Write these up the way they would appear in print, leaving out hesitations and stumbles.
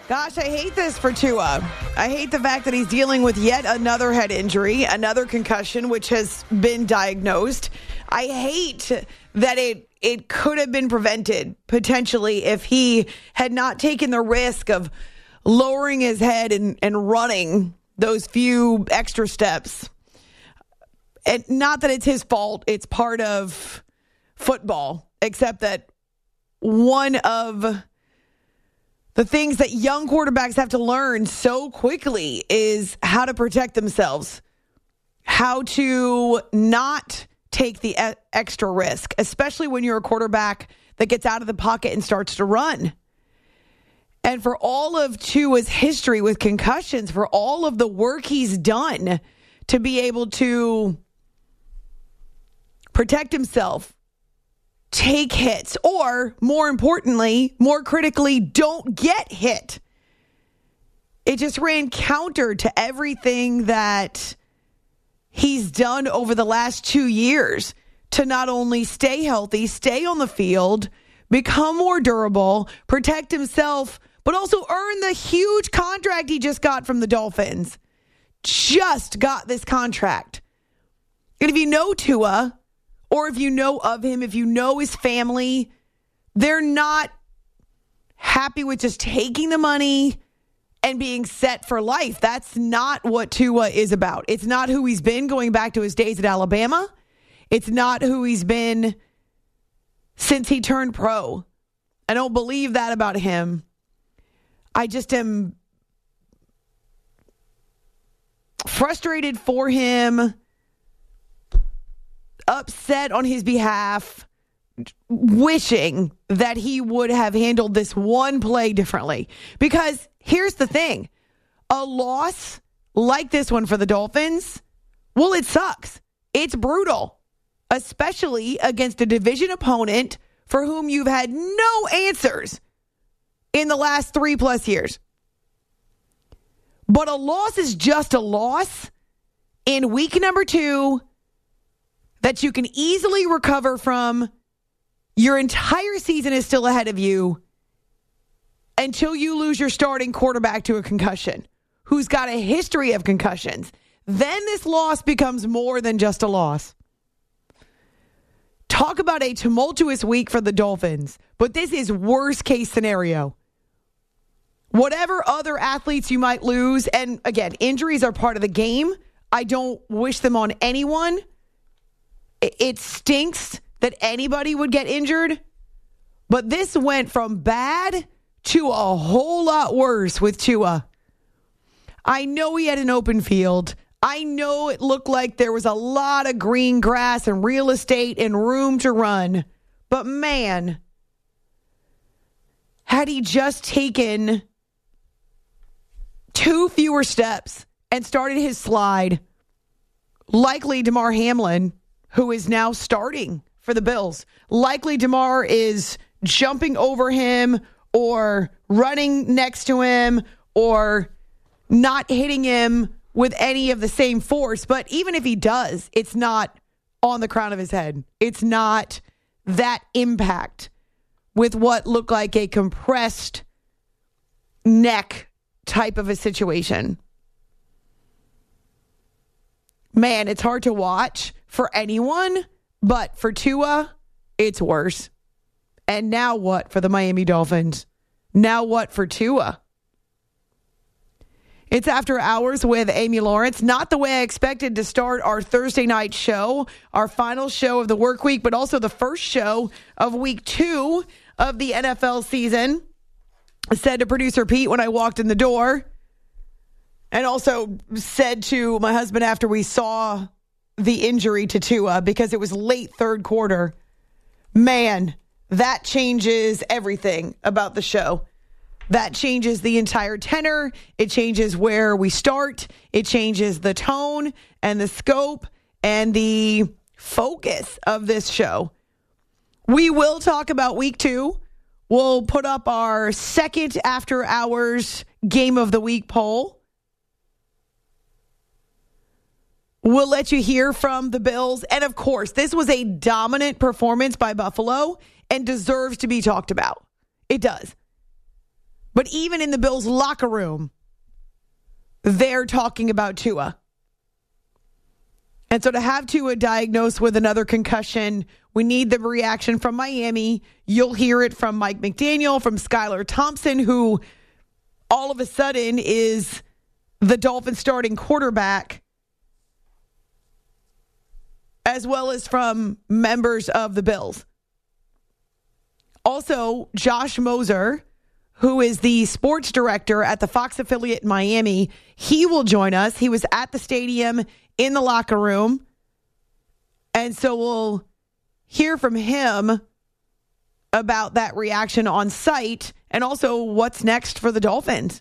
Gosh, I hate this for Tua. I hate the fact that he's dealing with yet another head injury, another concussion, which has been diagnosed. I hate that it could have been prevented, potentially, if he had not taken the risk of lowering his head and running those few extra steps. And not that it's his fault. It's part of football, except that one of the things that young quarterbacks have to learn so quickly is how to protect themselves, how to not take the extra risk, especially when you're a quarterback that gets out of the pocket and starts to run. And for all of Tua's history with concussions, for all of the work he's done to be able to protect himself, take hits, or more importantly, more critically, don't get hit. It just ran counter to everything that he's done over the last 2 years to not only stay healthy, stay on the field, become more durable, protect himself, but also earn the huge contract he just got from the Dolphins. Just got this contract. And if you know Tua, or if you know of him, if you know his family, they're not happy with just taking the money and being set for life. That's not what Tua is about. It's not who he's been going back to his days at Alabama. It's not who he's been since he turned pro. I don't believe that about him. I just am frustrated for him, upset on his behalf, wishing that he would have handled this one play differently. Because here's the thing, a loss like this one for the Dolphins, well, it sucks. It's brutal, especially against a division opponent for whom you've had no answers in the last 3+ years. But a loss is just a loss in week number 2 that you can easily recover from. Your entire season is still ahead of you until you lose your starting quarterback to a concussion, who's got a history of concussions. Then this loss becomes more than just a loss. Talk about a tumultuous week for the Dolphins, but this is worst case scenario. Whatever other athletes you might lose, and again, injuries are part of the game. I don't wish them on anyone. It stinks that anybody would get injured, but this went from bad to a whole lot worse with Tua. I know he had an open field. I know it looked like there was a lot of green grass and real estate and room to run, but man, had he just taken 2 fewer steps and started his slide, likely Damar Hamlin, who is now starting for the Bills. Likely Damar is jumping over him or running next to him or not hitting him with any of the same force. But even if he does, it's not on the crown of his head. It's not that impact with what looked like a compressed neck type of a situation. Man, it's hard to watch for anyone, but for Tua, it's worse. And now what for the Miami Dolphins? Now what for Tua? It's After Hours with Amy Lawrence. Not the way I expected to start our Thursday night show, our final show of the work week, but also the first show of week 2 of the NFL season. I said to producer Pete when I walked in the door, and also said to my husband after we saw the injury to Tua, because it was late third quarter, man, that changes everything about the show. That changes the entire tenor. It changes where we start. It changes the tone and the scope and the focus of this show. We will talk about week 2. We'll put up our second After Hours Game of the Week poll. We'll let you hear from the Bills. And of course, this was a dominant performance by Buffalo and deserves to be talked about. It does. But even in the Bills locker room, they're talking about Tua. And so to have Tua diagnosed with another concussion, we need the reaction from Miami. You'll hear it from Mike McDaniel, from Skylar Thompson, who all of a sudden is the Dolphins starting quarterback, as well as from members of the Bills. Also, Josh Moser, who is the sports director at the Fox affiliate in Miami, he will join us. He was at the stadium in the locker room. And so we'll hear from him about that reaction on site and also what's next for the Dolphins.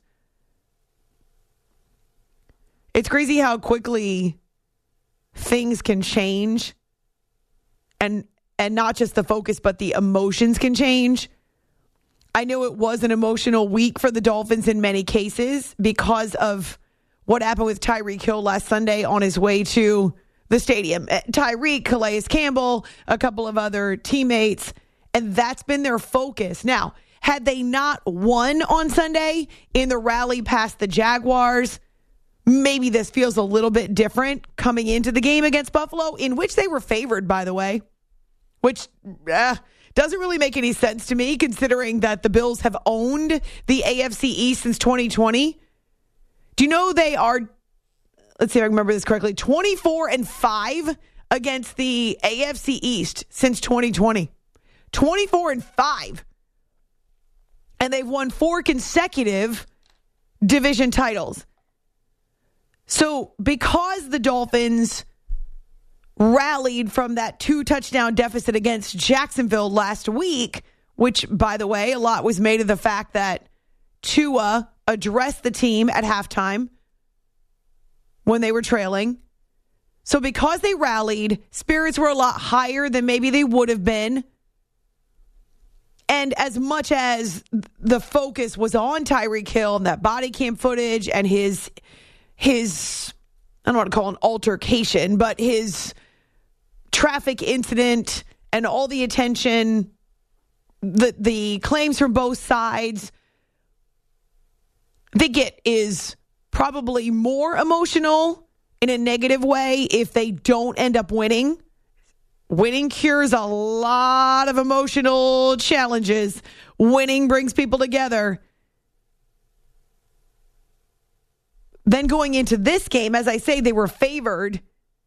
It's crazy how quickly things can change, and not just the focus, but the emotions can change. I know it was an emotional week for the Dolphins in many cases because of what happened with Tyreek Hill last Sunday on his way to the stadium. Tyreek, Calais Campbell, a couple of other teammates, and that's been their focus. Now, had they not won on Sunday in the rally past the Jaguars, maybe this feels a little bit different coming into the game against Buffalo, in which they were favored, by the way, which doesn't really make any sense to me considering that the Bills have owned the AFC East since 2020. Do you know they are, let's see if I remember this correctly, 24-5 against the AFC East since 2020. 24-5. And they've won 4 consecutive division titles. So because the Dolphins rallied from that 2-touchdown deficit against Jacksonville last week, which, by the way, a lot was made of the fact that Tua addressed the team at halftime when they were trailing. So because they rallied, spirits were a lot higher than maybe they would have been. And as much as the focus was on Tyreek Hill and that body cam footage and his I don't want to call it an altercation, but his traffic incident and all the attention, the claims from both sides, I think it is probably more emotional in a negative way if they don't end up winning. Winning cures a lot of emotional challenges. Winning brings people together. Then going into this game, as I say, they were favored.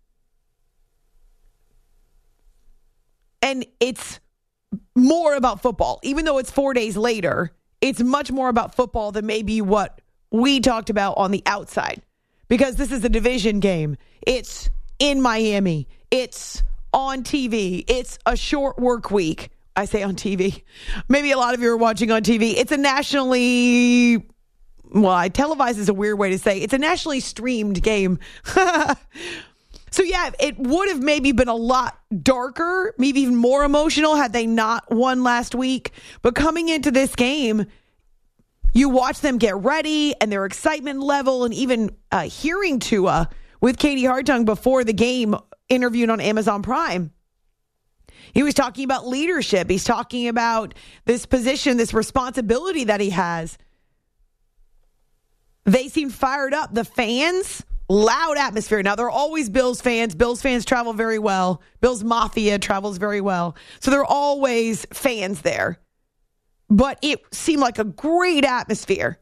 And it's more about football. Even though it's 4 days later, it's much more about football than maybe what we talked about on the outside. Because this is a division game. It's in Miami. It's on TV. It's a short work week. I say on TV. Maybe a lot of you are watching on TV. It's a nationally... Well, televised is a weird way to say. It's a nationally streamed game. So, yeah, it would have maybe been a lot darker, maybe even more emotional had they not won last week. But coming into this game, you watch them get ready and their excitement level, and even hearing Tua with Katie Hartung before the game interviewed on Amazon Prime. He was talking about leadership. He's talking about this position, this responsibility that he has. They seem fired up. The fans, loud atmosphere. Now, they're always Bills fans. Bills fans travel very well. Bills Mafia travels very well. So there are always fans there. But it seemed like a great atmosphere.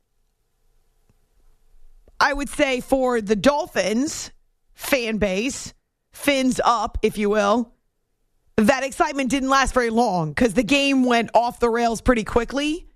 I would say for the Dolphins fan base, fins up, if you will, that excitement didn't last very long because the game went off the rails pretty quickly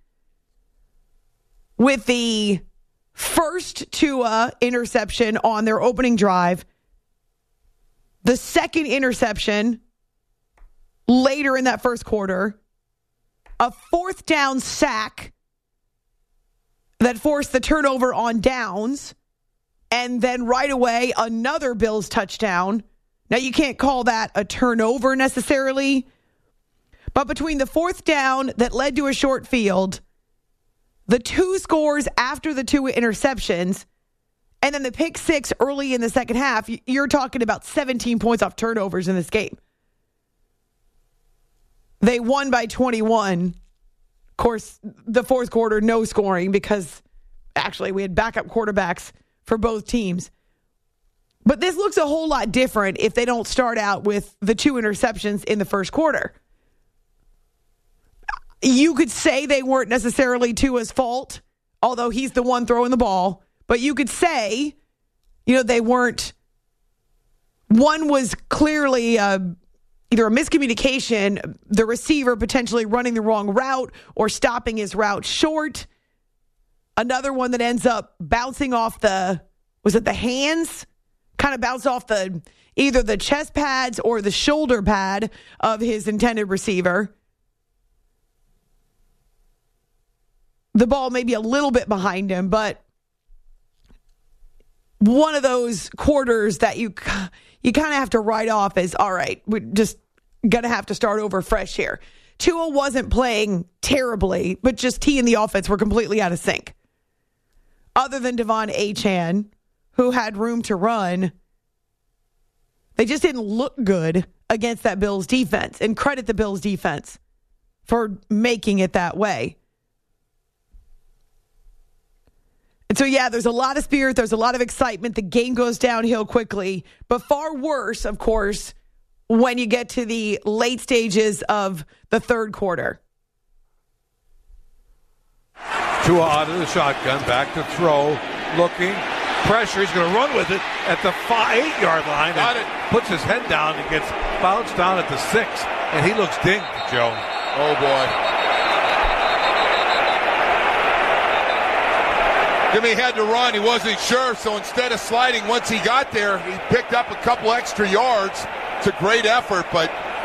with the first Tua interception on their opening drive, the second interception later in that first quarter, a 4th down sack that forced the turnover on downs, and then right away another Bills touchdown. Now, you can't call that a turnover necessarily, but between the 4th down that led to a short field, the 2 scores after the 2 interceptions, and then the pick 6 early in the second half, you're talking about 17 points off turnovers in this game. They won by 21. course, the fourth quarter, no scoring because actually we had backup quarterbacks for both teams. But this looks a whole lot different if they don't start out with the 2 interceptions in the first quarter. You could say they weren't necessarily Tua's fault, although he's the one throwing the ball. But you could say, they weren't. One was clearly either a miscommunication, the receiver potentially running the wrong route or stopping his route short. Another one that ends up bouncing off the hands? Kind of bounced off either the chest pads or the shoulder pad of his intended receiver. The ball may be a little bit behind him, but one of those quarters that you kind of have to write off as, all right, we're just going to have to start over fresh here. Tua wasn't playing terribly, but just he and the offense were completely out of sync. Other than Devon Achane, who had room to run, they just didn't look good against that Bills defense. And credit the Bills defense for making it that way. And so, there's a lot of spirit. There's a lot of excitement. The game goes downhill quickly. But far worse, of course, when you get to the late stages of the third quarter. Tua out of the shotgun, back to throw, looking, pressure. He's going to run with it at the 8-yard line. Got it. Puts his head down and gets bounced down at the 6. And he looks dinged, Joe. Oh, boy. Jimmy had to run. He wasn't sure, so instead of sliding once he got there, he picked up a couple extra yards. It's a great effort, but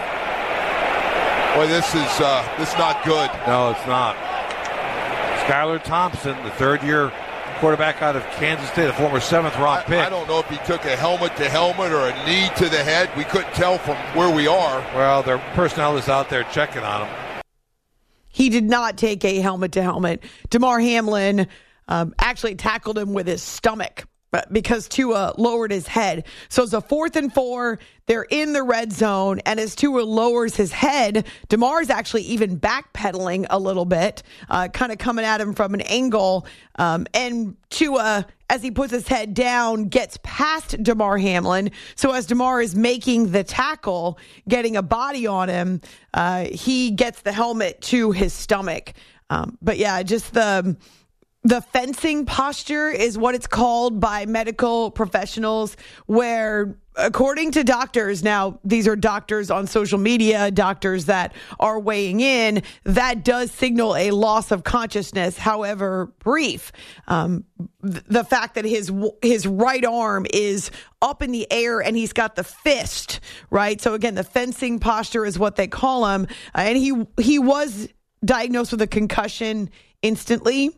boy, this is not good. No, it's not. Skylar Thompson, the third-year quarterback out of Kansas State, a former 7th-round pick. I don't know if he took a helmet-to-helmet or a knee to the head. We couldn't tell from where we are. Well, their personnel is out there checking on him. He did not take a helmet-to-helmet. Damar Hamlin actually tackled him with his stomach because Tua lowered his head. So it's a 4th and 4. They're in the red zone. And as Tua lowers his head, Damar's actually even backpedaling a little bit, kind of coming at him from an angle. And Tua, as he puts his head down, gets past Damar Hamlin. So as Damar is making the tackle, getting a body on him, he gets the helmet to his stomach. But just the fencing posture is what it's called by medical professionals, where according to doctors, now these are doctors on social media, doctors that are weighing in, that does signal a loss of consciousness, however brief. The fact that his right arm is up in the air and he's got the fist, right? So again, the fencing posture is what they call him. And he was diagnosed with a concussion instantly.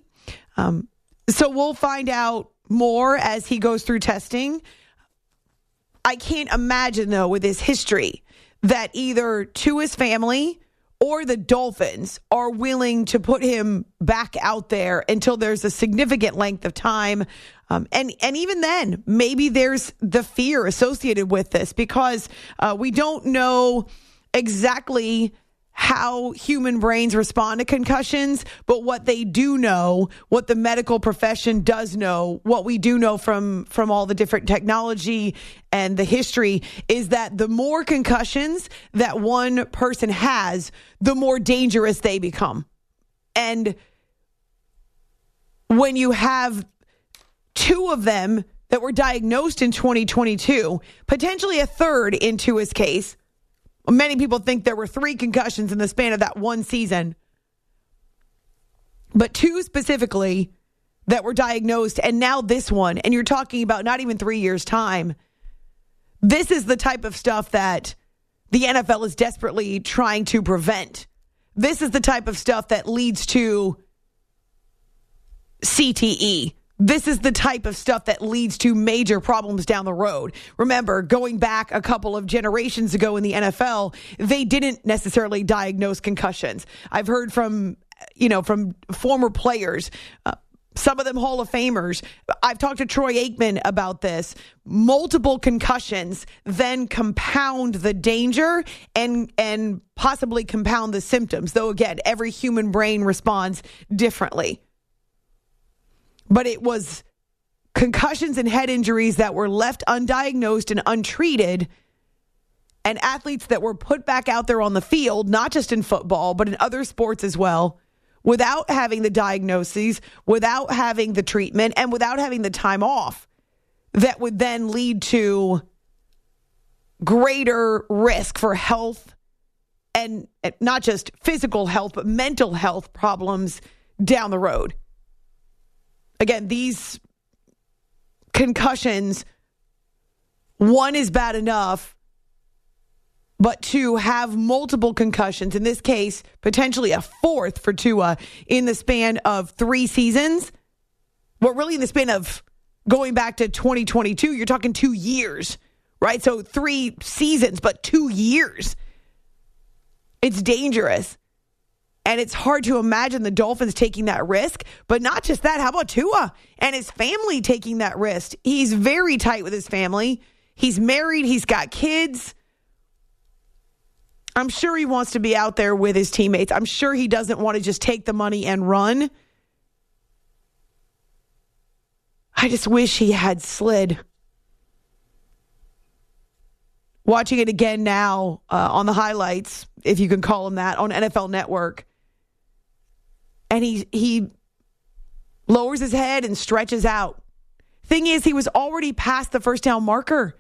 So we'll find out more as he goes through testing. I can't imagine, though, with his history, that either Tua's family or the Dolphins are willing to put him back out there until there's a significant length of time. And even then, maybe there's the fear associated with this because we don't know exactly how human brains respond to concussions, but what they do know, what the medical profession does know, what we do know from all the different technology and the history is that the more concussions that one person has, the more dangerous they become. And when you have 2 of them that were diagnosed in 2022, potentially a third in Tua's case, many people think there were 3 concussions in the span of that one season, but 2 specifically that were diagnosed, and now this one, and you're talking about not even 3 years' time. This is the type of stuff that the NFL is desperately trying to prevent. This is the type of stuff that leads to CTE. This is the type of stuff that leads to major problems down the road. Remember, going back a couple of generations ago in the NFL, they didn't necessarily diagnose concussions. I've heard from former players, some of them Hall of Famers. I've talked to Troy Aikman about this. Multiple concussions then compound the danger and possibly compound the symptoms. Though, again, every human brain responds differently. But it was concussions and head injuries that were left undiagnosed and untreated, and athletes that were put back out there on the field, not just in football, but in other sports as well, without having the diagnoses, without having the treatment, and without having the time off, that would then lead to greater risk for health, and not just physical health, but mental health problems down the road. Again, these concussions, one is bad enough, but to have multiple concussions, in this case, potentially a fourth for Tua in the span of 3 seasons, well, really in the span of going back to 2022, you're talking 2 years, right? So 3 seasons, but 2 years. It's dangerous. And it's hard to imagine the Dolphins taking that risk. But not just that, how about Tua and his family taking that risk? He's very tight with his family. He's married. He's got kids. I'm sure he wants to be out there with his teammates. I'm sure he doesn't want to just take the money and run. I just wish he had slid. Watching it again now on the highlights, if you can call them that, on NFL Network. And he lowers his head and stretches out. Thing is, he was already past the first down marker.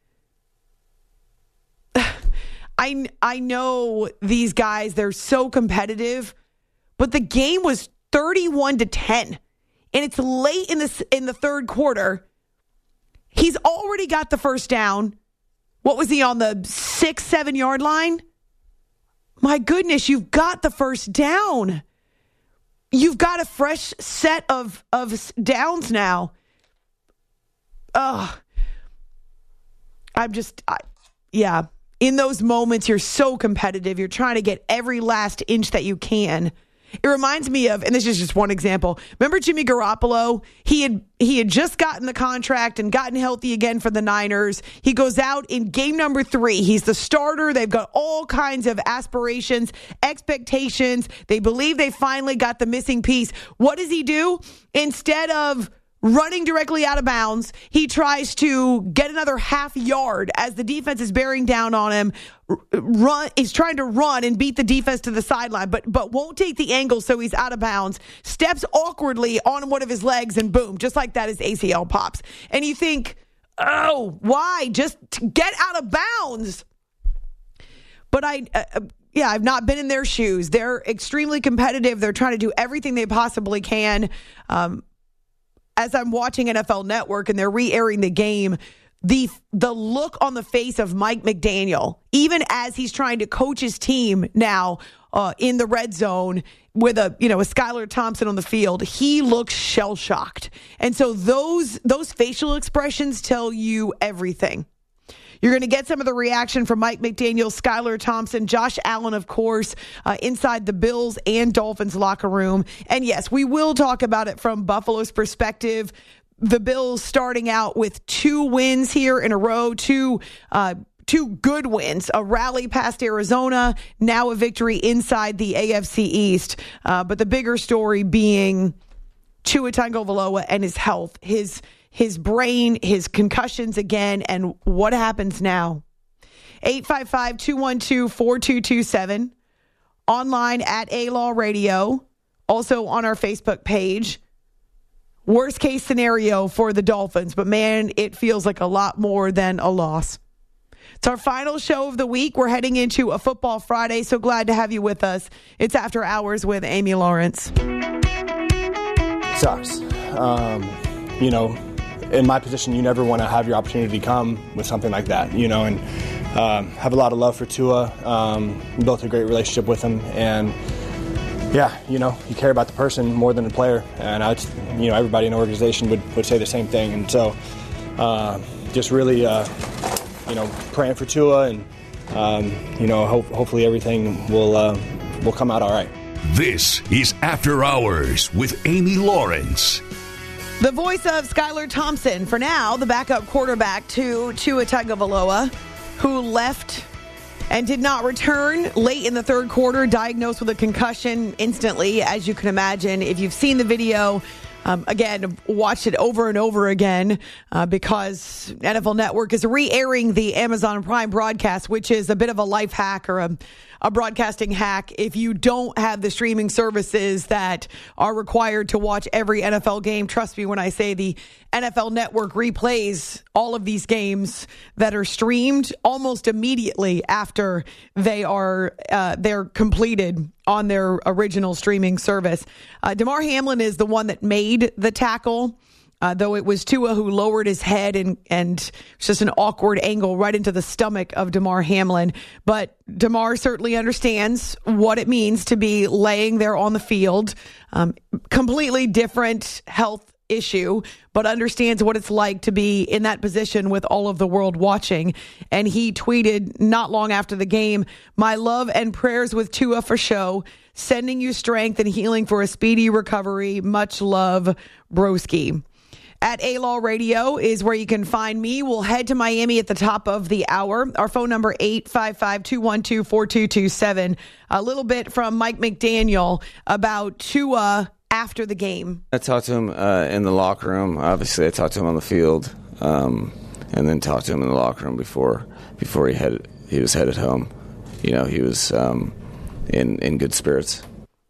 I know these guys, they're so competitive, but the game was 31-10, and it's late in the third quarter. He's already got the first down. What was he on the 6-7 yard line? My goodness, you've got the first down. You've got a fresh set of downs now. Yeah. In those moments, you're so competitive. You're trying to get every last inch that you can. It reminds me of, and this is just one example. Remember Jimmy Garoppolo? He had just gotten the contract and gotten healthy again for the Niners. He goes out in game number 3. He's the starter. They've got all kinds of aspirations, expectations. They believe they finally got the missing piece. What does he do? Instead of running directly out of bounds, he tries to get another half yard as the defense is bearing down on him. He's trying to run and beat the defense to the sideline, but won't take the angle, so he's out of bounds. Steps awkwardly on one of his legs, and boom, just like that, his ACL pops. And you think, oh, why? Just get out of bounds. But I've not been in their shoes. They're extremely competitive. They're trying to do everything they possibly can. As I'm watching NFL Network and they're re-airing the game, the look on the face of Mike McDaniel, even as he's trying to coach his team now in the red zone with a Skylar Thompson on the field, he looks shell-shocked. And so those facial expressions tell you everything. You're going to get some of the reaction from Mike McDaniel, Skylar Thompson, Josh Allen, of course, inside the Bills and Dolphins locker room. And yes, we will talk about it from Buffalo's perspective. The Bills starting out with 2 wins here in a row, two good wins, a rally past Arizona, now a victory inside the AFC East. But the bigger story being Tua Tagovailoa and his health, his brain, his concussions again, and what happens now. 855-212-4227. Online at A-Law Radio. Also on our Facebook page. Worst case scenario for the Dolphins, but man, it feels like a lot more than a loss. It's our final show of the week. We're heading into a Football Friday, so glad to have you with us. It's After Hours with Amy Lawrence. It sucks. In my position, you never want to have your opportunity come with something like that, and have a lot of love for Tua. Built a great relationship with him, and yeah, you care about the person more than the player, and everybody in the organization would say the same thing, and so just really, praying for Tua, and hopefully everything will come out all right. This is After Hours with Amy Lawrence. The voice of Skylar Thompson, for now, the backup quarterback to Tua Tagovailoa, who left and did not return late in the third quarter, diagnosed with a concussion instantly, as you can imagine. If you've seen the video, again, watched it over and over again because NFL Network is re-airing the Amazon Prime broadcast, which is a bit of a life hack or a broadcasting hack if you don't have the streaming services that are required to watch every NFL game. Trust me when I say the NFL Network replays all of these games that are streamed almost immediately after they're completed on their original streaming service. Damar Hamlin is the one that made the tackle. Though it was Tua who lowered his head and it's just an awkward angle right into the stomach of Damar Hamlin. But Damar certainly understands what it means to be laying there on the field. Completely different health issue, but understands what it's like to be in that position with all of the world watching. And he tweeted not long after the game, "My love and prayers with Tua for show. Sending you strength and healing for a speedy recovery. Much love, broski." At A-Law Radio is where you can find me. We'll head to Miami at the top of the hour. Our phone number, 855-212-4227. A little bit from Mike McDaniel about Tua after the game. I talked to him in the locker room. Obviously, I talked to him on the field, and then talked to him in the locker room before he was headed home. You know, he was in good spirits.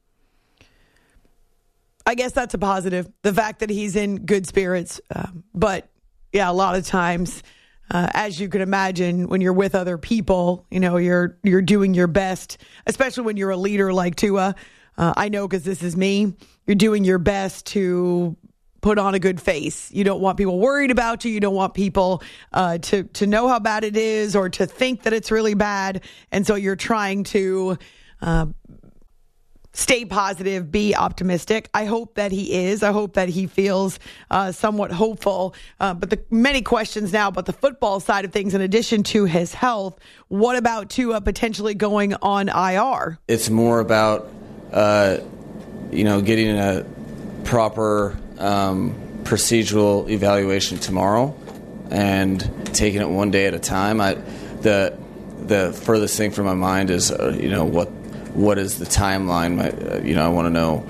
I guess that's a positive, the fact that he's in good spirits. But, yeah, a lot of times, as you can imagine, when you're with other people, you know, you're doing your best, especially when you're a leader like Tua. I know because this is me. You're doing your best to put on a good face. You don't want people worried about you. You don't want people to know how bad it is or to think that it's really bad. And so you're trying to stay positive, be optimistic. I hope that he is. I hope that he feels somewhat hopeful. But the many questions now about the football side of things, in addition to his health, what about Tua potentially going on IR? It's more about, getting a proper procedural evaluation tomorrow and taking it one day at a time. The furthest thing from my mind is, what is the timeline? I want to know.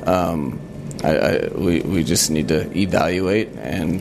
We just need to evaluate, and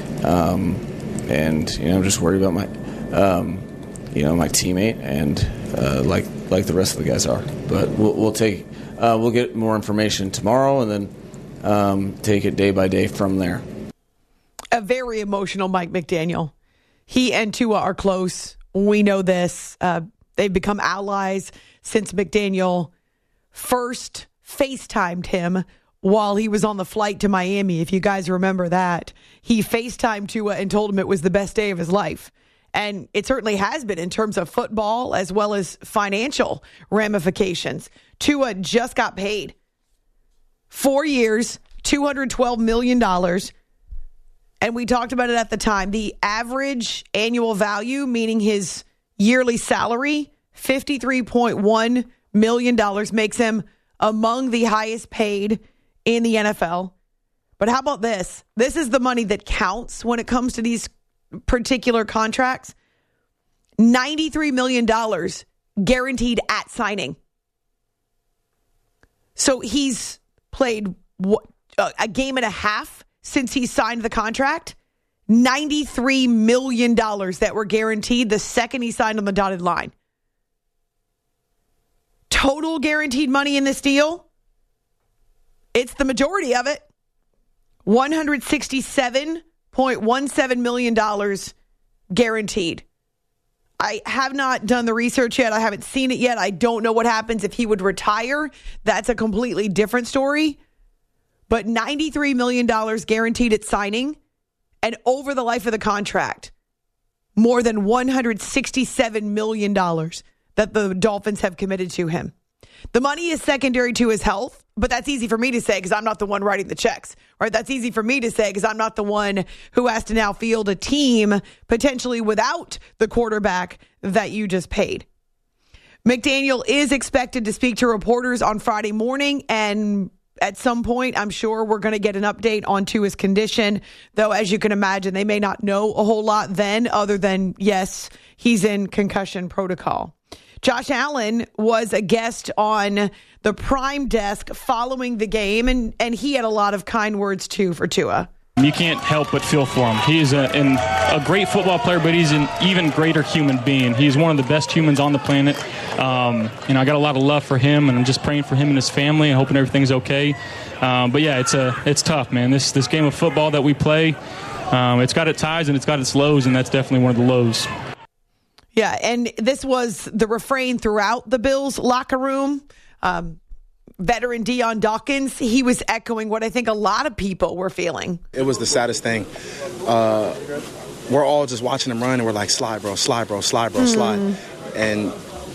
I'm just worried about my my teammate and like the rest of the guys are. But we'll get more information tomorrow, and then take it day by day from there. A very emotional Mike McDaniel. He and Tua are close. We know this. They've become allies since McDaniel first FaceTimed him while he was on the flight to Miami. If you guys remember that, he FaceTimed Tua and told him it was the best day of his life. And it certainly has been in terms of football as well as financial ramifications. Tua just got paid 4 years, $212 million. And we talked about it at the time. The average annual value, meaning his yearly salary, $53.1 million, makes him among the highest paid in the NFL. But how about this? This is the money that counts when it comes to these particular contracts. $93 million guaranteed at signing. So he's played a game and a half since he signed the contract. $93 million that were guaranteed the second he signed on the dotted line. Total guaranteed money in this deal, it's the majority of it. $167.17 million guaranteed. I have not done the research yet. I haven't seen it yet. I don't know what happens if he would retire. That's a completely different story. But $93 million guaranteed at signing, and over the life of the contract, more than $167 million that the Dolphins have committed to him. The money is secondary to his health, but that's easy for me to say because I'm not the one writing the checks, right? That's easy for me to say because I'm not the one who has to now field a team potentially without the quarterback that you just paid. McDaniel is expected to speak to reporters on Friday morning and at some point, I'm sure we're going to get an update on Tua's condition, though, as you can imagine, they may not know a whole lot then other than, yes, he's in concussion protocol. Josh Allen was a guest on the Prime Desk following the game, and he had a lot of kind words, too, for Tua. You can't help but feel for him. He's a great football player, but he's an even greater human being. He's one of the best humans on the planet. And I got a lot of love for him, and I'm just praying for him and his family and hoping everything's okay. But yeah, it's tough, man. This game of football that we play, it's got its highs and it's got its lows, and that's definitely one of the lows. Yeah, and this was the refrain throughout the Bills locker room. Veteran Dion Dawkins, he was echoing what I think a lot of people were feeling. It was the saddest thing. We're all just watching him run, and we're like, slide, bro, slide, bro, slide, bro, slide. And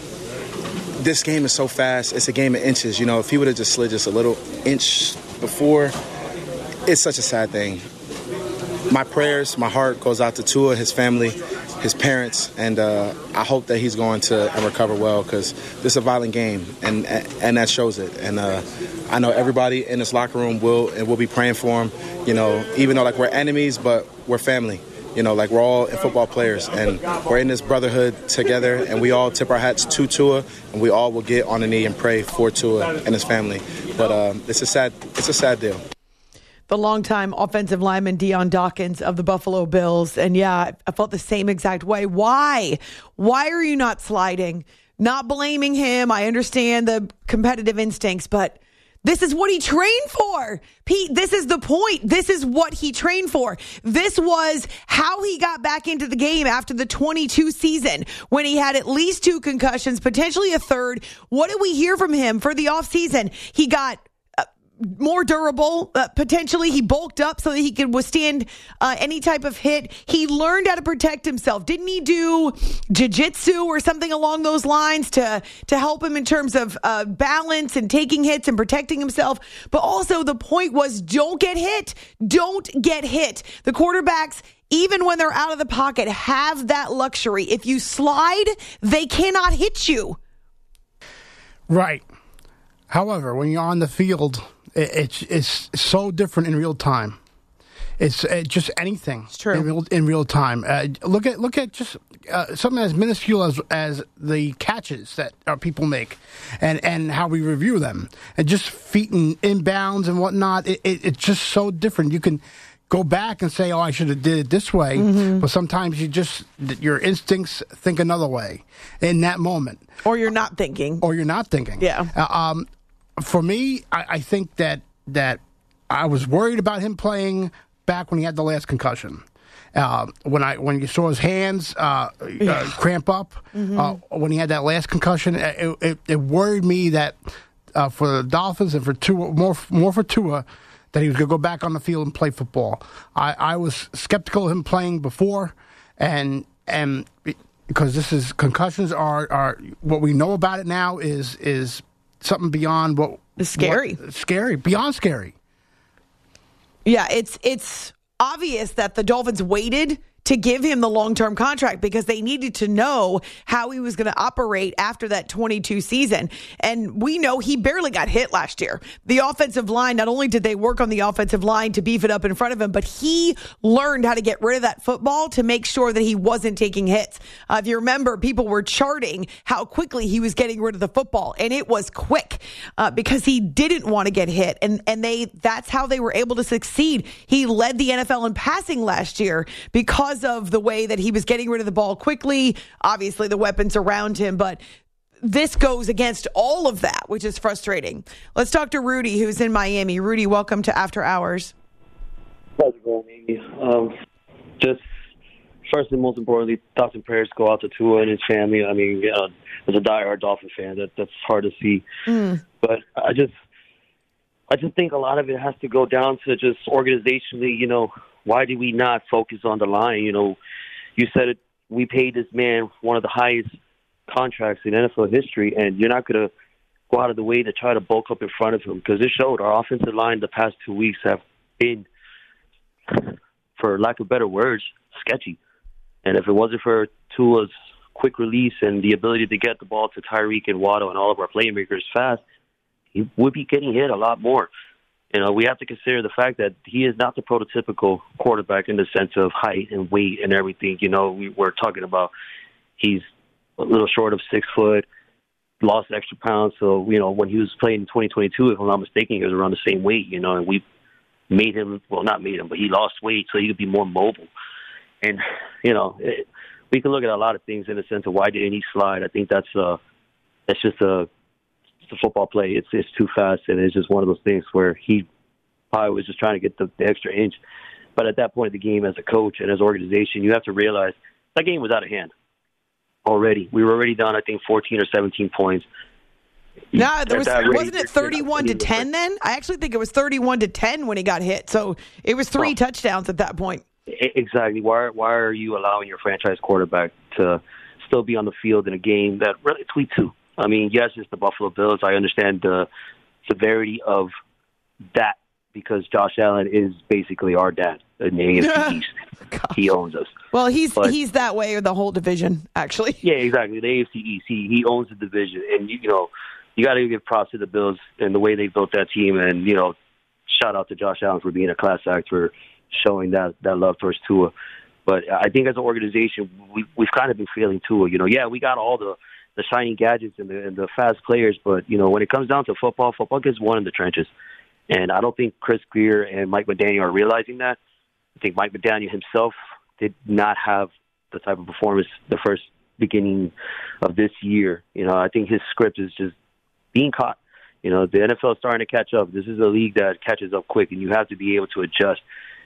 this game is so fast. It's a game of inches. You know, if he would have just slid just a little inch before, it's such a sad thing. My prayers, my heart goes out to Tua, his family, his parents, and I hope that he's going to recover well, because this is a violent game, and that shows it. And I know everybody in this locker room will be praying for him. You know, even though like we're enemies, but we're family. You know, like we're all football players, and we're in this brotherhood together, and we all tip our hats to Tua, and we all will get on a knee and pray for Tua and his family. But it's a sad deal. The longtime offensive lineman Dion Dawkins of the Buffalo Bills. And yeah, I felt the same exact way. Why? Why are you not sliding? Not blaming him. I understand the competitive instincts, but this is what he trained for. Pete, this is the point. This is what he trained for. This was how he got back into the game after the 22 season, when he had at least 2 concussions, potentially a third. What did we hear from him for the offseason? He got more durable. Potentially he bulked up so that he could withstand any type of hit. He learned how to protect himself. Didn't he do jiu-jitsu or something along those lines to help him in terms of balance and taking hits and protecting himself? But also the point was, don't get hit. Don't get hit. The quarterbacks, even when they're out of the pocket, have that luxury. If you slide, they cannot hit you. Right. However, when you're on the field, it's so different in real time. It's just anything. It's true. In real time. Look at just something as minuscule as the catches that our people make, and how we review them, and just feet and inbounds and whatnot. It's just so different. You can go back and say, "Oh, I should have did it this way," but sometimes your instincts think another way in that moment, or you're not thinking. Yeah. For me, I think that I was worried about him playing back when he had the last concussion. When you saw his hands cramp up, when he had that last concussion, it worried me that for the Dolphins and for Tua, more for Tua, that he was going to go back on the field and play football. I was skeptical of him playing before, and because concussions are what we know about it now is something beyond what scary. Beyond scary. Yeah, it's obvious that the Dolphins waited to give him the long-term contract because they needed to know how he was going to operate after that 22 season. And we know he barely got hit last year. The offensive line, not only did they work on the offensive line to beef it up in front of him, but he learned how to get rid of that football to make sure that he wasn't taking hits. If you remember, people were charting how quickly he was getting rid of the football, and it was quick because he didn't want to get hit. And that's how they were able to succeed. He led the NFL in passing last year because of the way that he was getting rid of the ball quickly, obviously the weapons around him, but this goes against all of that, which is frustrating. Let's talk to Rudy, who's in Miami. Rudy, welcome to After Hours. How's it going, Amy? Just first and most importantly, thoughts and prayers go out to Tua and his family. I mean, as a diehard Dolphin fan, that's hard to see. But I just think a lot of it has to go down to just organizationally, why did we not focus on the line? You said it. We paid this man one of the highest contracts in NFL history, and you're not going to go out of the way to try to bulk up in front of him, because it showed. Our offensive line the past 2 weeks have been, for lack of better words, sketchy. And if it wasn't for Tua's quick release and the ability to get the ball to Tyreek and Waddle and all of our playmakers fast, he would be getting hit a lot more. we have to consider the fact that he is not the prototypical quarterback in the sense of height and weight and everything. We're talking about he's a little short of 6 foot, lost extra pounds. So, when he was playing in 2022, if I'm not mistaken, he was around the same weight, and we made him, well, not made him, but he lost weight so he could be more mobile. And, we can look at a lot of things in the sense of why didn't he slide. I think that's just a football play. It's too fast, and it's just one of those things where he probably was just trying to get the extra inch. But at that point of the game, as a coach and as an organization, you have to realize that game was out of hand already. We were already down, I think, 14 or 17 points. No, wasn't it 31-10 then? I actually think it was 31-10 when he got hit. So it was 3 touchdowns at that point. Exactly. Why are you allowing your franchise quarterback to still be on the field in a game that really it's week 2? I mean, yes, it's the Buffalo Bills. I understand the severity of that because Josh Allen is basically our dad in the AFC East. He owns us. Well, he's that way or the whole division, actually. Yeah, exactly. The AFC East, he owns the division. And, you got to give props to the Bills and the way they built that team. And, shout out to Josh Allen for being a class act, for showing that love towards Tua. But I think as an organization, we've kind of been failing Tua. We got all the shiny gadgets and the fast players, but, when it comes down to football gets won in the trenches. And I don't think Chris Grier and Mike McDaniel are realizing that. I think Mike McDaniel himself did not have the type of performance the first beginning of this year. I think his script is just being caught. The NFL is starting to catch up. This is a league that catches up quick, and you have to be able to adjust.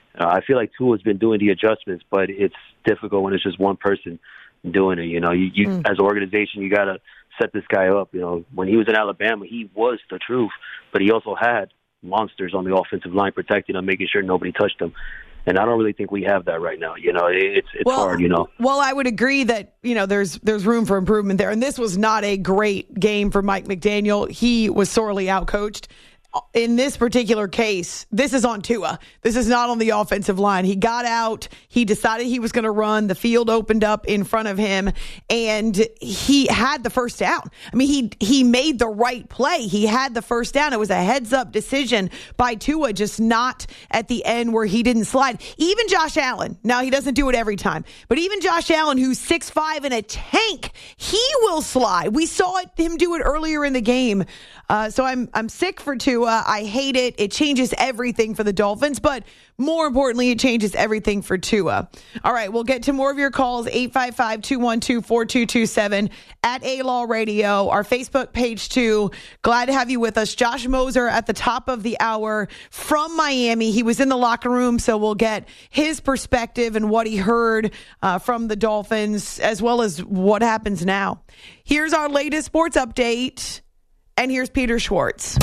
I feel like Tua has been doing the adjustments, but it's difficult when it's just one person doing it. You as an organization, you got to set this guy up. When he was in Alabama, he was the truth, but he also had monsters on the offensive line protecting him, making sure nobody touched him. And I don't really think we have that right now. It's hard. Well, I would agree that there's room for improvement there. And this was not a great game for Mike McDaniel. He was sorely outcoached. In this particular case, this is on Tua. This is not on the offensive line. He got out. He decided he was going to run. The field opened up in front of him, and he had the first down. I mean, he made the right play. He had the first down. It was a heads-up decision by Tua, just not at the end where he didn't slide. Even Josh Allen, now he doesn't do it every time, but even Josh Allen, who's 6'5" and a tank, he will slide. We saw him do it earlier in the game. So I'm sick for Tua. I hate it. It changes everything for the Dolphins, but more importantly, it changes everything for Tua. All right, we'll get to more of your calls, 855-212-4227 at A-Law Radio, our Facebook page too. Glad to have you with us. Josh Moser at the top of the hour from Miami. He was in the locker room, so we'll get his perspective and what he heard from the Dolphins, as well as what happens now. Here's our latest sports update. And here's Peter Schwartz.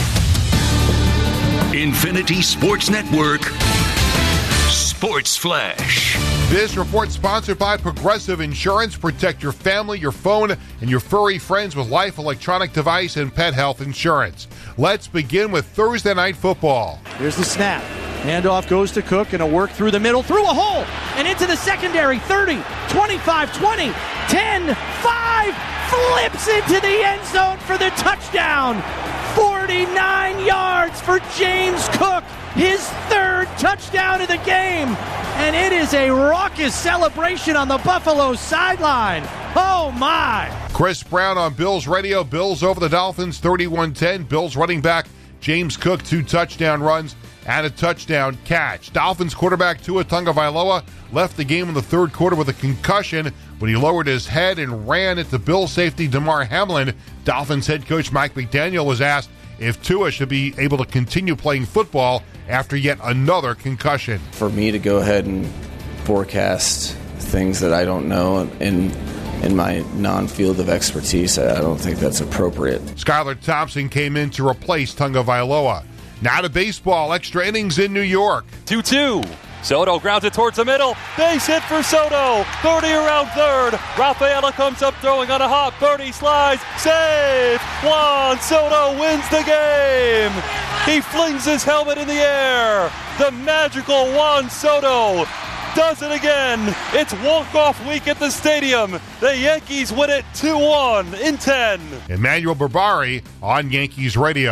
Infinity Sports Network, Sports Flash. This report sponsored by Progressive Insurance. Protect your family, your phone, and your furry friends with life, electronic device, and pet health insurance. Let's begin with Thursday Night Football. Here's the snap. Handoff goes to Cook, and a work through the middle, through a hole, and into the secondary. 30, 25, 20, 10, 5, flips into the end zone for the touchdown. 49 yards for James Cook, his third touchdown of the game. And it is a raucous celebration on the Buffalo sideline. Oh, my. Chris Brown on Bills Radio. Bills over the Dolphins, 31-10. Bills running back James Cook, 2 touchdown runs and a touchdown catch. Dolphins quarterback Tua Tagovailoa left the game in the third quarter with a concussion when he lowered his head and ran into Bills safety Damar Hamlin. Dolphins head coach Mike McDaniel was asked if Tua should be able to continue playing football after yet another concussion. For me to go ahead and forecast things that I don't know in my non-field of expertise, I don't think that's appropriate. Skylar Thompson came in to replace Tagovailoa. Now to baseball, extra innings in New York. 2-2. Soto grounds it towards the middle. Base hit for Soto. Birdie around third. Rafaela comes up throwing on a hop. Birdie slides. Save. Juan Soto wins the game. He flings his helmet in the air. The magical Juan Soto does it again. It's walk-off week at the stadium. The Yankees win it 2-1 in 10. Emmanuel Berbari on Yankees Radio.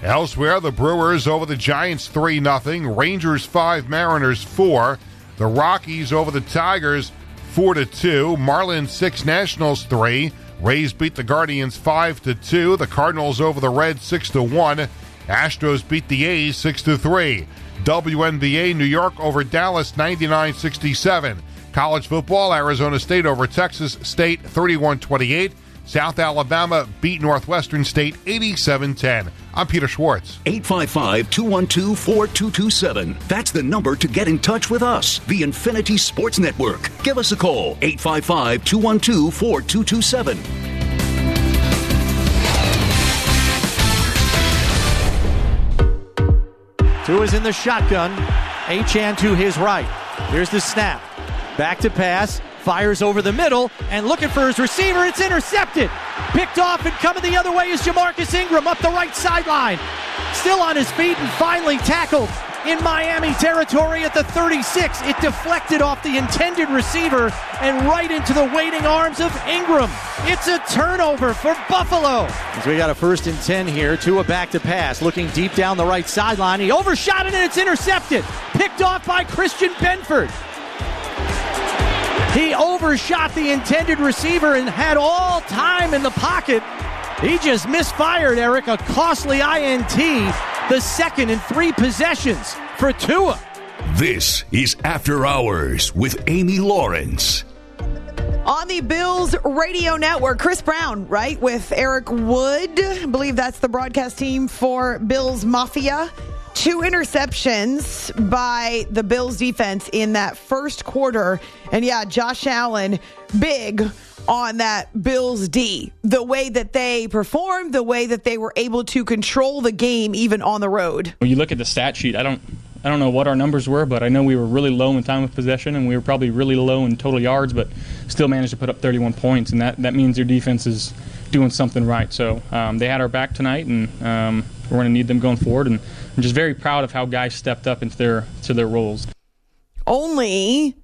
Elsewhere, the Brewers over the Giants 3-0. Rangers 5, Mariners 4. The Rockies over the Tigers 4-2. Marlins 6, Nationals 3. Rays beat the Guardians 5-2. The Cardinals over the Reds 6-1. Astros beat the A's 6-3. WNBA, New York over Dallas 99-67. College football, Arizona State over Texas State 31-28. South Alabama beat Northwestern State 87-10. I'm Peter Schwartz. 855-212-4227. That's the number to get in touch with us, the Infinity Sports Network. Give us a call, 855-212-4227. Tua's in the shotgun. Achane to his right. Here's the snap. Back to pass. Fires over the middle and looking for his receiver. It's intercepted. Picked off and coming the other way is Jamarcus Ingram up the right sideline. Still on his feet and finally tackled in Miami territory at the 36. It deflected off the intended receiver and right into the waiting arms of Ingram. It's a turnover for Buffalo. As we got a 1st and 10 here. Tua back to pass. Looking deep down the right sideline. He overshot it and it's intercepted. Picked off by Christian Benford. He overshot the intended receiver and had all time in the pocket. He just misfired, Eric. A costly INT. The second in 3 possessions for Tua. This is After Hours with Amy Lawrence. On the Bills Radio Network, Chris Brown, right, with Eric Wood. I believe that's the broadcast team for Bills Mafia. 2 interceptions by the Bills defense in that first quarter. And yeah, Josh Allen, big on that Bills D. The way that they performed, the way that they were able to control the game even on the road. When you look at the stat sheet, I don't know what our numbers were, but I know we were really low in time of possession, and we were probably really low in total yards, but still managed to put up 31 points, and that means your defense is doing something right. So they had our back tonight, and we're going to need them going forward, and I'm just very proud of how guys stepped up into their roles. Only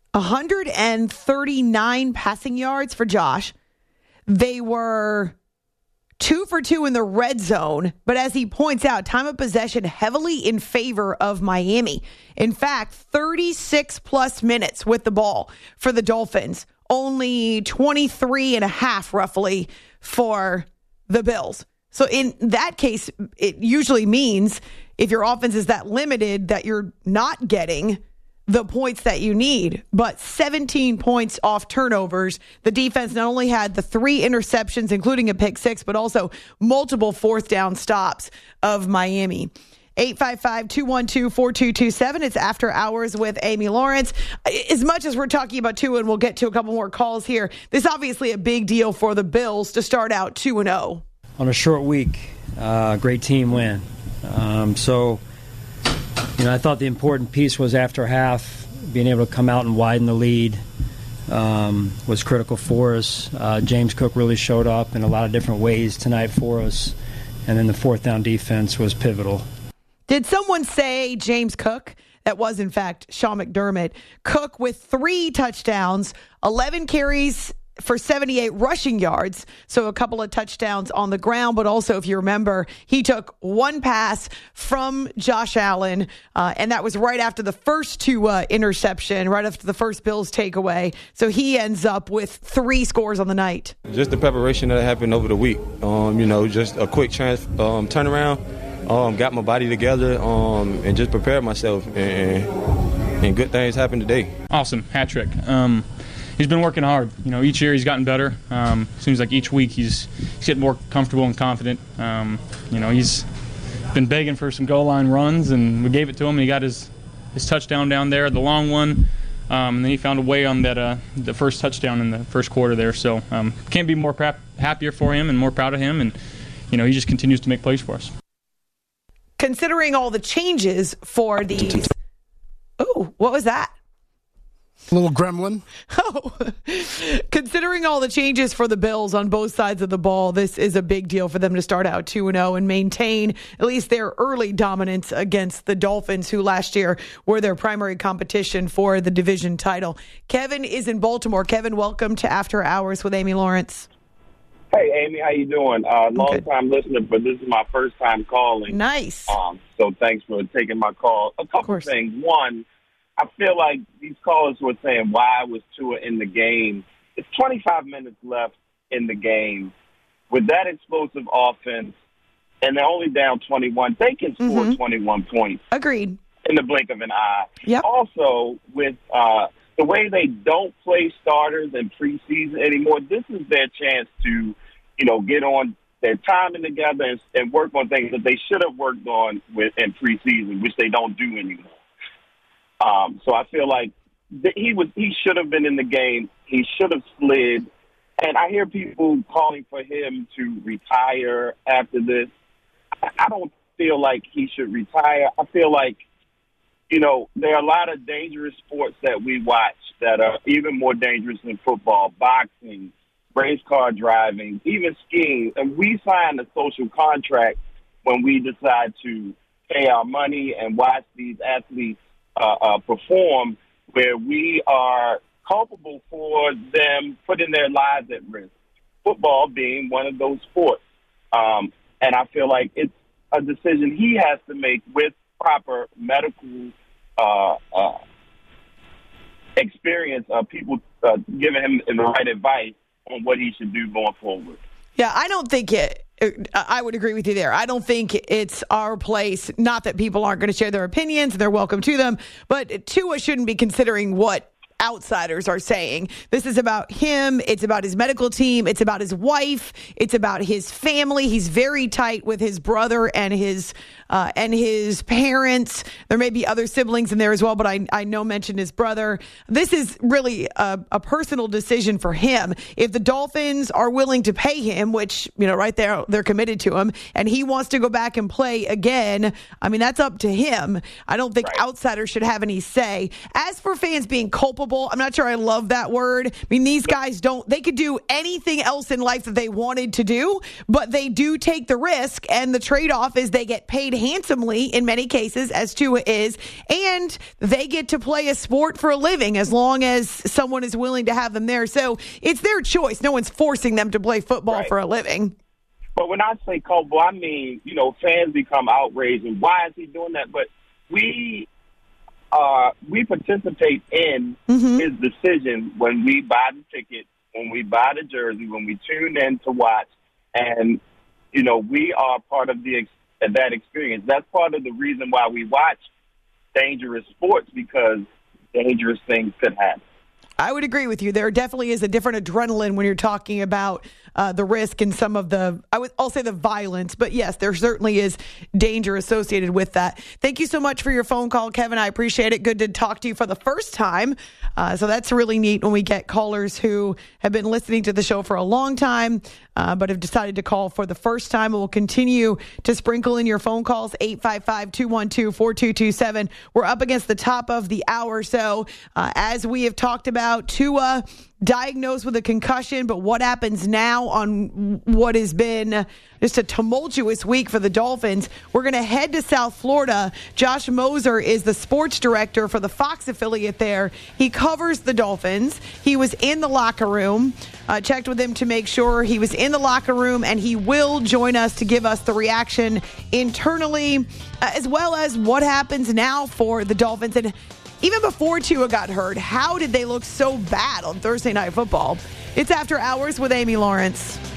139 passing yards for Josh. They were 2 for 2 in the red zone, but as he points out, time of possession heavily in favor of Miami. In fact, 36 plus minutes with the ball for the Dolphins. Only 23 and a half roughly for the Bills. So in that case, it usually means if your offense is that limited that you're not getting the points that you need. But 17 points off turnovers. The defense not only had the 3 interceptions, including a pick 6, but also multiple 4th down stops of Miami. 855-212-4227. It's After Hours with Amy Lawrence. As much as we're talking about Tua, and we'll get to a couple more calls here, this is obviously a big deal for the Bills to start out 2-0. On a short week, great team win. I thought the important piece was after half, being able to come out and widen the lead was critical for us. James Cook really showed up in a lot of different ways tonight for us, and then the 4th down defense was pivotal. Did someone say James Cook? That was, in fact, Sean McDermott. Cook with 3 touchdowns, 11 carries for 78 rushing yards, so a couple of touchdowns on the ground, but also, if you remember, he took 1 pass from Josh Allen, and that was right after the first 2 interception, right after the first Bills takeaway. So he ends up with 3 scores on the night. Just the preparation that happened over the week, just a quick turnaround, got my body together, and just prepared myself, and good things happened today. Awesome, hat trick. He's been working hard. Each year he's gotten better. Seems like each week he's getting more comfortable and confident. He's been begging for some goal line runs, and we gave it to him, and he got his touchdown down there, the long one. And then he found a way on that the first touchdown in the first quarter there. So can't be more happier for him and more proud of him. And, he just continues to make plays for us. Considering all the changes for these... Oh, what was that? Little gremlin. Oh, considering all the changes for the Bills on both sides of the ball, this is a big deal for them to start out 2-0 and maintain at least their early dominance against the Dolphins, who last year were their primary competition for the division title. Kevin is in Baltimore. Kevin, welcome to After Hours with Amy Lawrence. Hey, Amy, how you doing? Long time listener, but this is my first time calling. Nice. So thanks for taking my call. A couple things. One, I feel like these callers were saying, why was Tua in the game? It's 25 minutes left in the game. With that explosive offense, and they're only down 21, they can score 21 points. Agreed. In the blink of an eye. Yep. Also, with the way they don't play starters in preseason anymore, this is their chance to, get on their timing together and work on things that they should have worked on in preseason, which they don't do anymore. So I feel like he should have been in the game. He should have slid. And I hear people calling for him to retire after this. I don't feel like he should retire. I feel like, there are a lot of dangerous sports that we watch that are even more dangerous than football, boxing, race car driving, even skiing. And we sign a social contract when we decide to pay our money and watch these athletes perform, where we are culpable for them putting their lives at risk, football being one of those sports. And I feel like it's a decision he has to make with proper medical experience of people giving him the right advice on what he should do going forward. Yeah, I don't think I would agree with you there. I don't think it's our place, not that people aren't going to share their opinions and they're welcome to them, but Tua shouldn't be considering what outsiders are saying. This is about him. It's about his medical team. It's about his wife. It's about his family. He's very tight with his brother and his parents. There may be other siblings in there as well, but I know mentioned his brother. This is really a personal decision for him. If the Dolphins are willing to pay him, which, right there, they're committed to him, and he wants to go back and play again, I mean, that's up to him. I don't think outsiders should have any say. As for fans being culpable, I'm not sure I love that word. I mean, these guys they could do anything else in life that they wanted to do, but they do take the risk, and the trade-off is they get paid handsomely in many cases, as Tua is, and they get to play a sport for a living as long as someone is willing to have them there. So it's their choice. No one's forcing them to play football for a living. But when I say culpable, I mean, fans become outraged, and why is he doing that? But we participate in his decision when we buy the ticket, when we buy the jersey, when we tune in to watch, and we are part of that experience. That's part of the reason why we watch dangerous sports, because dangerous things could happen. I would agree with you. There definitely is a different adrenaline when you're talking about the risk and some of I'll say the violence, but yes, there certainly is danger associated with that. Thank you so much for your phone call, Kevin. I appreciate it. Good to talk to you for the first time. So that's really neat when we get callers who have been listening to the show for a long time, but have decided to call for the first time. We'll continue to sprinkle in your phone calls, 855-212-4227. We're up against the top of the hour. So as we have talked about, Tua diagnosed with a concussion, but what happens now on what has been just a tumultuous week for the Dolphins? We're going to head to South Florida. Josh Moser is the sports director for the Fox affiliate there. He covers the Dolphins. He was in the locker room, checked with him to make sure he was in the locker room, and he will join us to give us the reaction internally, as well as what happens now for the Dolphins. And even before Tua got hurt, how did they look so bad on Thursday Night Football? It's After Hours with Amy Lawrence.